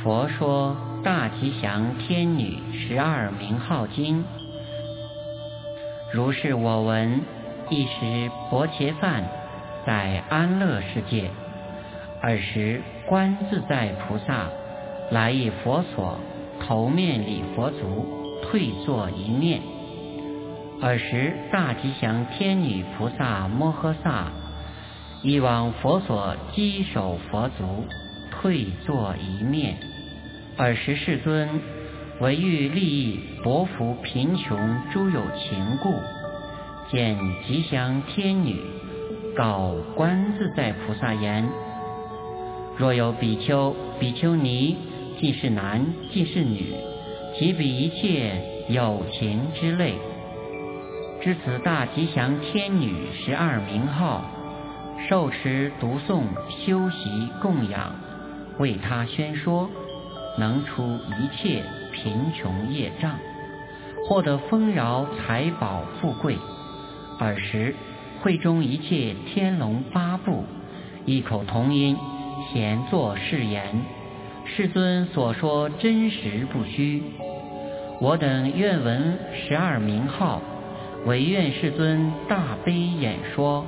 佛说大吉祥天女12名号经。如是我闻，一时薄伽梵在安乐世界，尔时观自在菩萨来诣佛所，头面礼佛足，退坐一面。尔时大吉祥天女菩萨摩诃萨亦往佛所稽首佛足，退坐一面。尔时世尊为欲利益薄福贫穷诸有情故，见吉祥天女，告观自在菩萨言：若有比丘、比丘尼、尽是男、尽是女，及彼一切有情之类，知此大吉祥天女12名号，受持读诵修习供养，为他宣说，能除一切贫穷业障，获得丰饶财宝富贵。尔时会中一切天龙八部异口同音，咸作是言：世尊所说真实不虚，我等愿闻12名号，唯愿世尊大悲演说。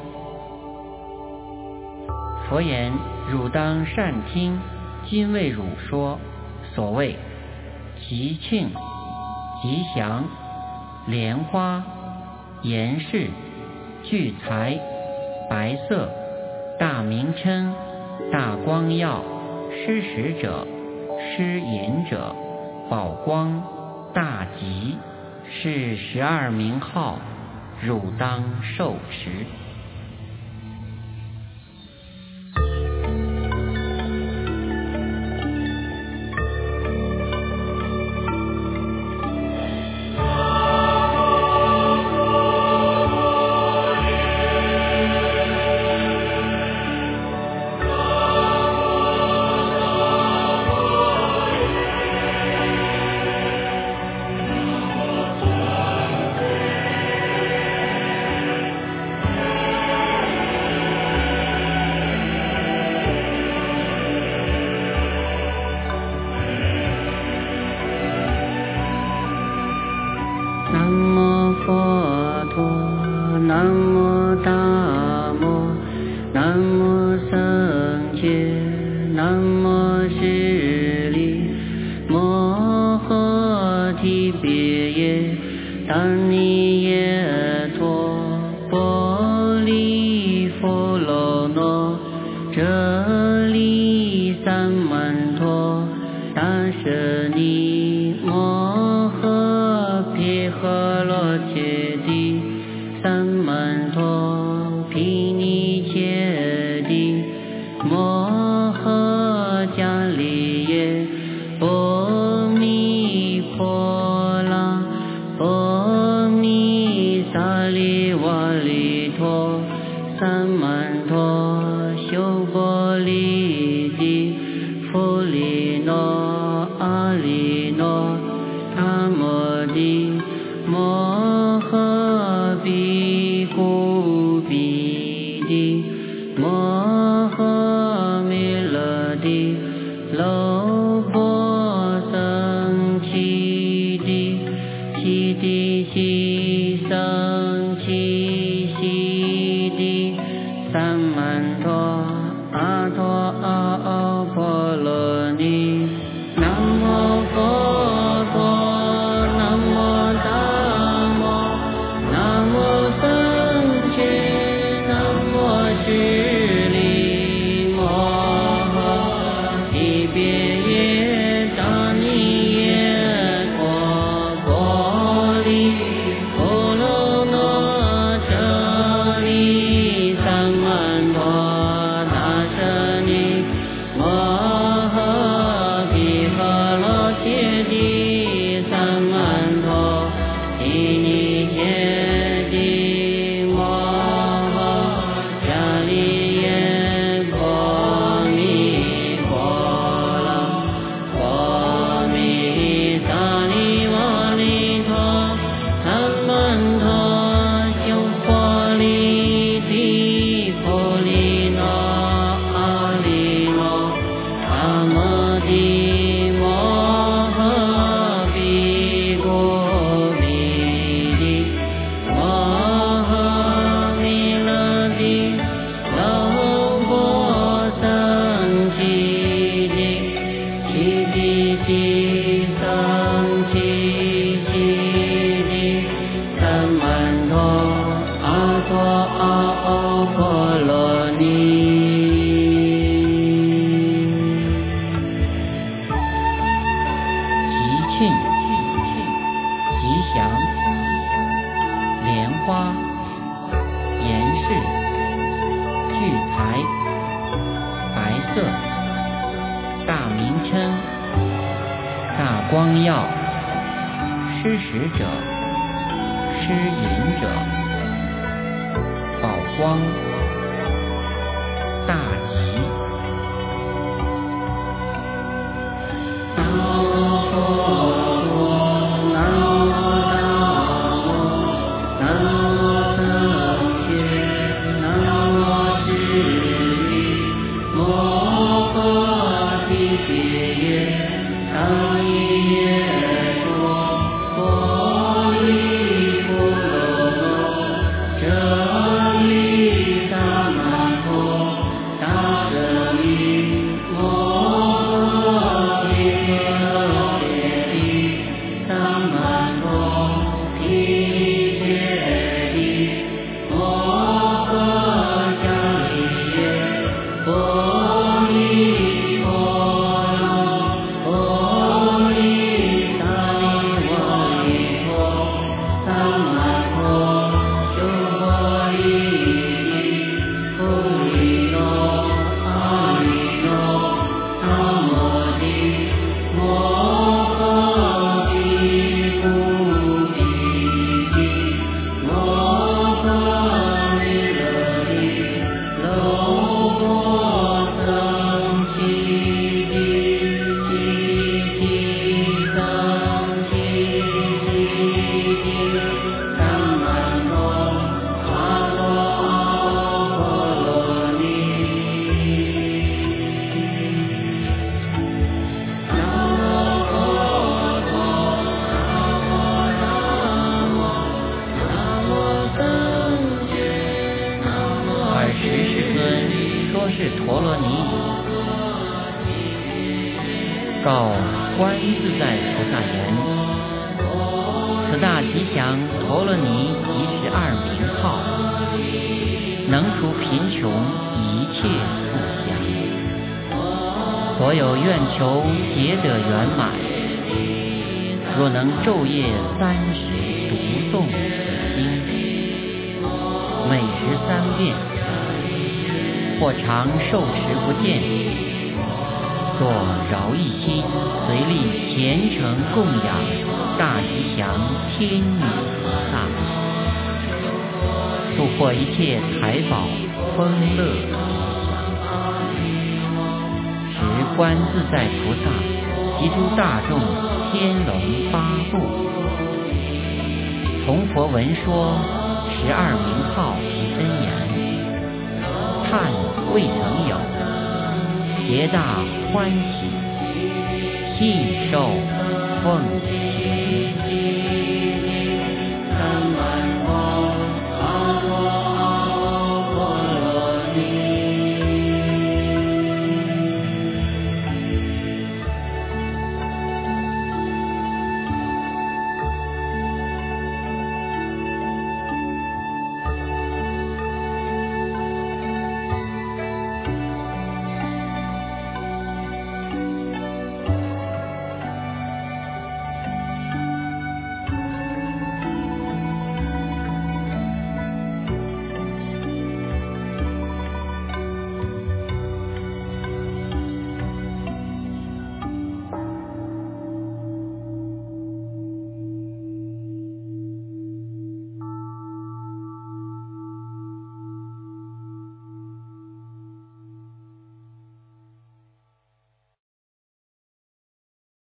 佛言：汝当善听，今为汝说。所谓吉庆、吉祥、莲花、严饰、聚财、白色、大名称、大光耀、施食者、施饮者、宝光、大吉，是12名号，汝当受持。南无佛陀，南无大摩，南无僧伽，南无释利摩诃提别耶，丹尼耶陀波利佛罗诺，舍利三曼陀，大舍尼摩诃毗诃罗揭谛，三曼陀毗尼揭谛，摩诃迦利耶，波密婆拉，波密萨利瓦利陀，三曼陀修波利地，富利诺阿利诺他摩地，摩诃毗故毗地，摩诃弥勒地，楼波僧祇地，悉地悉僧祇悉地，三曼陀阿陀阿耨波罗尼。南无佛陀，南无大摩，南无僧伽，南无释利摩诃提别耶，达尼耶陀波利波罗诺，舍利三曼陀，大舍尼色、大名称、大光耀、施食者、施饮者、宝光、大吉。陀罗尼告观自在菩萨言：此大吉祥陀罗尼即是二名号，能除贫穷一切富祥，所有愿求皆得圆满。若能昼夜30读诵此经，每时3遍，或常受持不间，作饶益心，随力虔诚供养大吉祥天女菩萨，速获一切财宝丰乐吉祥。时观自在菩萨及诸大众天龙8部，从佛闻说12名号及真言，叹未曾有，皆大欢喜，信受奉行。